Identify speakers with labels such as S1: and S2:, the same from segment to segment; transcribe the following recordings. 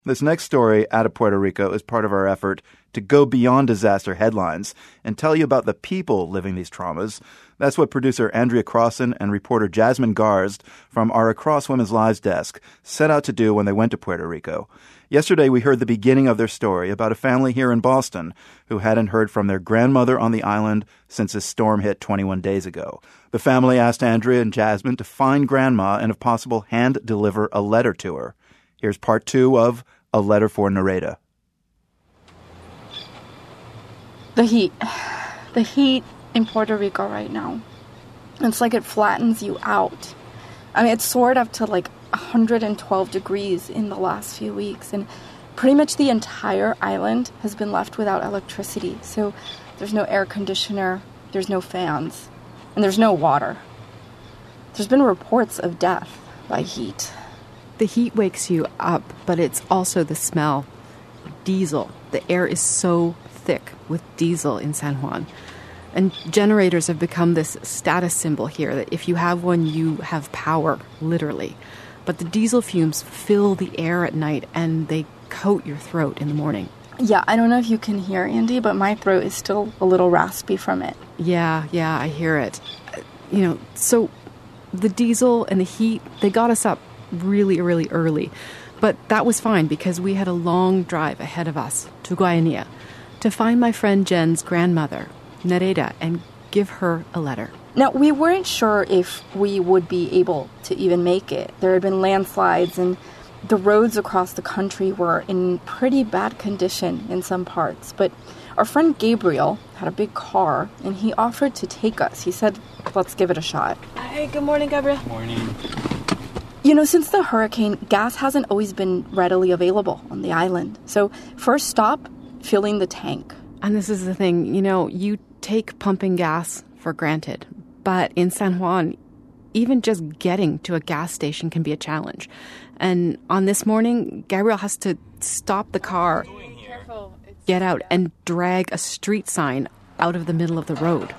S1: This next story out of Puerto Rico is part of our effort to go beyond disaster headlines and tell you about the people living these traumas. That's what producer Andrea Crossan and reporter Jasmine Garsd from our Across Women's Lives desk set out to do when they went to Puerto Rico. Yesterday, we heard the beginning of their story about a family here in Boston who hadn't heard from their grandmother on the island since a storm hit 21 days ago. The family asked Andrea and Jasmine to find Grandma and, if possible, hand-deliver a letter to her. Here's part 2 of A Letter for Nereda.
S2: The heat. The heat in Puerto Rico right now. It's like it flattens you out. I mean, it's soared up to like 112 degrees in the last few weeks, and pretty much the entire island has been left without electricity. So there's no air conditioner, there's no fans, and there's no water. There's been reports of death by heat.
S3: The heat wakes you up, but it's also the smell. Diesel. The air is so thick with diesel in San Juan. And generators have become this status symbol here, that if you have one, you have power, literally. But the diesel fumes fill the air at night, and they coat your throat in the morning.
S2: Yeah, I don't know if you can hear, Andy, but my throat is still a little raspy from it.
S3: Yeah, I hear it. So the diesel and the heat, they got us up really, really early. But that was fine because we had a long drive ahead of us to Guayanilla to find my friend Jen's grandmother, Nereda, and give her a letter.
S2: Now, we weren't sure if we would be able to even make it. There had been landslides, and the roads across the country were in pretty bad condition in some parts. But our friend Gabriel had a big car, and he offered to take us. He said, let's give it a shot.
S4: Hey, good morning, Gabriel.
S5: Morning.
S2: Since the hurricane, gas hasn't always been readily available on the island. So first stop, filling the tank.
S3: And this is the thing, you take pumping gas for granted. But in San Juan, even just getting to a gas station can be a challenge. And on this morning, Gabriel has to stop the car, get out, and drag a street sign out of the middle of the road.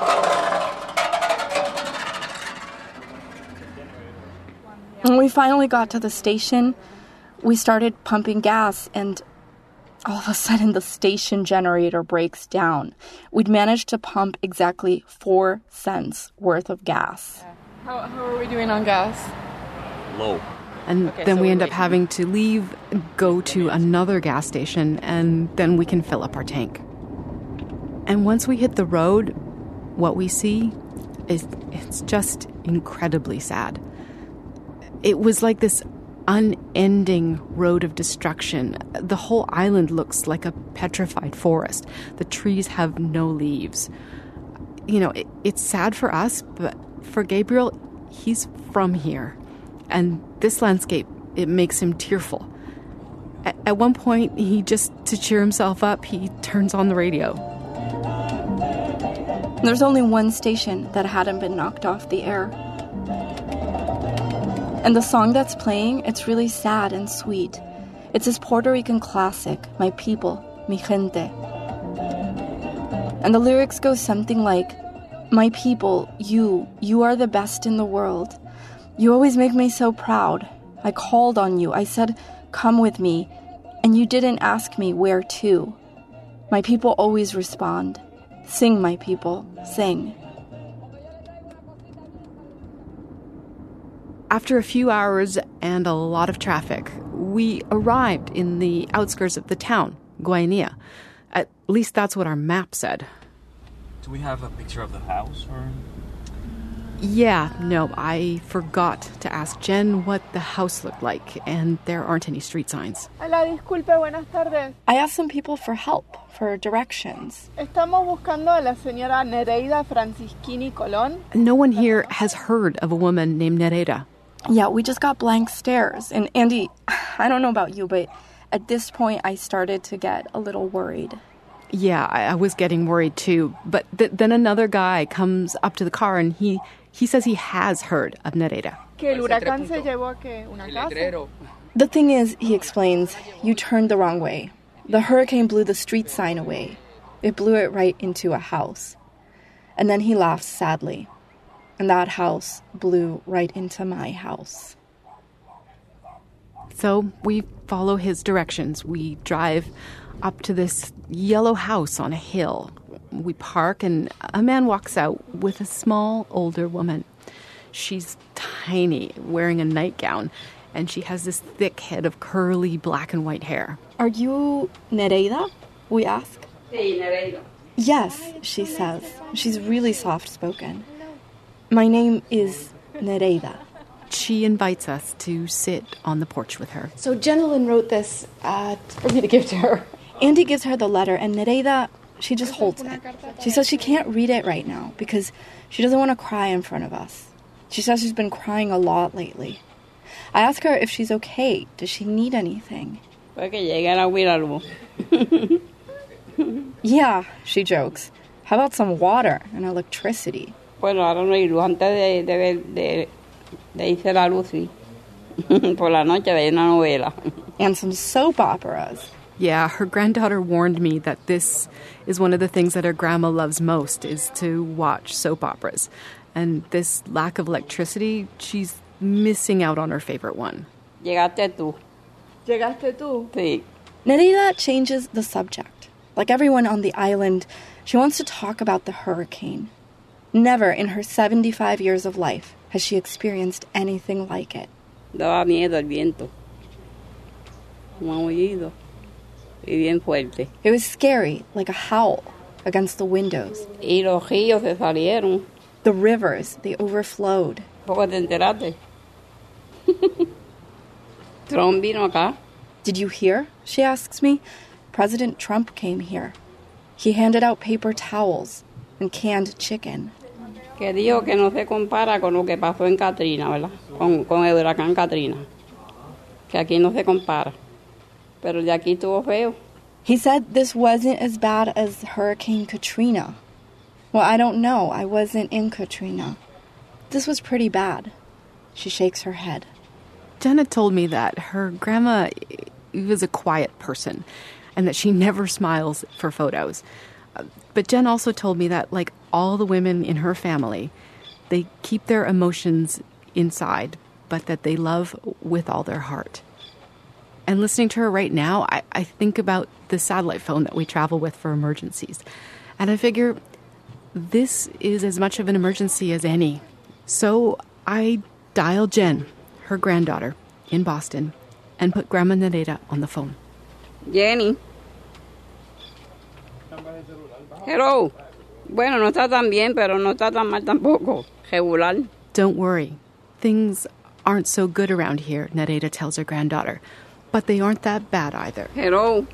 S2: When we finally got to the station, we started pumping gas, and all of a sudden the station generator breaks down. We'd managed to pump exactly 4 cents worth of gas.
S4: How are we doing on gas?
S5: Low.
S3: And then we end up having to leave, go to another gas station, and then we can fill up our tank. And once we hit the road, what we see it's just incredibly sad. It was like this unending road of destruction. The whole island looks like a petrified forest. The trees have no leaves. It's sad for us, but for Gabriel, he's from here. And this landscape, it makes him tearful. At one point, he just, to cheer himself up, he turns on the radio.
S2: There's only one station that hadn't been knocked off the air. And the song that's playing, it's really sad and sweet. It's this Puerto Rican classic, My People, Mi Gente. And the lyrics go something like, my people, you are the best in the world. You always make me so proud. I called on you. I said, come with me. And you didn't ask me where to. My people always respond. Sing, my people, sing.
S3: After a few hours and a lot of traffic, we arrived in the outskirts of the town, Guayanilla. At least that's what our map said.
S5: Do we have a picture of the house, or...?
S3: Yeah, no, I forgot to ask Jen what the house looked like, and there aren't any street signs.
S4: Hola, disculpe, buenas tardes.
S2: I asked some people for help, for directions.
S4: Estamos buscando a la señora Nereida Francisquini Colón.
S3: No one here has heard of a woman named Nereda.
S2: Yeah, we just got blank stares. And Andy, I don't know about you, but at this point I started to get a little worried.
S3: Yeah, I was getting worried too. But then another guy comes up to the car and he says he has heard of Nereda.
S4: Que el huracán se llevó a que una casa.
S2: The thing is, he explains, you turned the wrong way. The hurricane blew the street sign away. It blew it right into a house. And then he laughs sadly. And that house blew right into my house.
S3: So we follow his directions. We drive up to this yellow house on a hill. We park and a man walks out with a small, older woman. She's tiny, wearing a nightgown, and she has this thick head of curly black and white hair.
S2: Are you Nereida? We ask.
S6: Sí, Nereida.
S2: Yes, she says. She's really soft-spoken. My name is Nereida.
S3: She invites us to sit on the porch with her.
S2: So Jenilyn wrote this for me to give to her. Andy gives her the letter, and Nereida, she just holds it. She says she can't read it right now because she doesn't want to cry in front of us. She says she's been crying a lot lately. I ask her if she's okay. Does she need anything? Yeah, she jokes. How about some water and electricity?
S6: Bueno, ahora no hay luz. Antes de irse la luz, sí. Por la noche veía una novela.
S2: And some soap operas.
S3: Yeah, her granddaughter warned me that this is one of the things that her grandma loves most, is to watch soap operas. And this lack of electricity, she's missing out on her favorite one.
S6: Llegaste tú.
S4: ¿Llegaste tú?
S6: Sí.
S2: Nereida changes the subject. Like everyone on the island, she wants to talk about the hurricane. Never in her 75 years of life has she experienced anything like it.
S6: Daba miedo el viento. Un aullido. Y bien fuerte.
S2: It was scary, like a howl against the windows.
S6: Y los ríos se salieron.
S2: The rivers, they overflowed.
S6: ¿Poco te enteraste? Trump vino acá.
S2: Did you hear? She asks me. President Trump came here. He handed out paper towels and canned chicken.
S6: Que dijo que no se compara con lo que pasó en Katrina, ¿verdad? Con el huracán Katrina. Que aquí no se compara. Pero de aquí estuvo feo.
S2: He said this wasn't as bad as Hurricane Katrina. Well, I don't know. I wasn't in Katrina. This was pretty bad. She shakes her head.
S3: Jenna told me that her grandma was a quiet person and that she never smiles for photos. But Jen also told me that, like all the women in her family, they keep their emotions inside, but that they love with all their heart. And listening to her right now, I think about the satellite phone that we travel with for emergencies. And I figure this is as much of an emergency as any. So I dial Jen, her granddaughter, in Boston, and put Grandma Nereida on the phone.
S6: Jenny. Hello. Bueno, no está tan bien, pero no está tan mal tampoco. Regular.
S3: Don't worry. Things aren't so good around here, Nereida tells her granddaughter. But they aren't that bad either.
S6: Hello.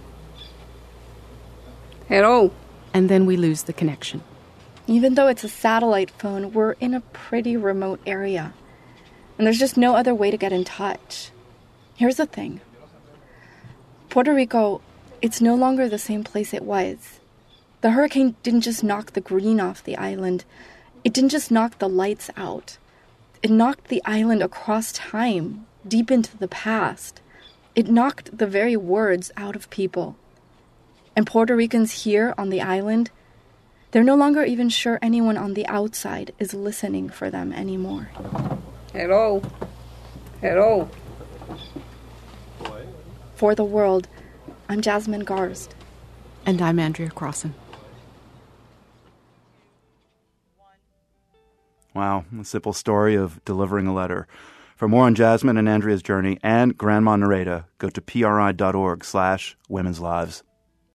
S6: Hello.
S3: And then we lose the connection.
S2: Even though it's a satellite phone, we're in a pretty remote area. And there's just no other way to get in touch. Here's the thing. Puerto Rico, it's no longer the same place it was. The hurricane didn't just knock the green off the island. It didn't just knock the lights out. It knocked the island across time, deep into the past. It knocked the very words out of people. And Puerto Ricans here on the island, they're no longer even sure anyone on the outside is listening for them anymore.
S6: Hello. Hello.
S2: For the world, I'm Jasmine Garst.
S3: And I'm Andrea Crossan.
S1: Wow, a simple story of delivering a letter. For more on Jasmine and Andrea's journey and Grandma Nereida, go to pri.org/womenslives.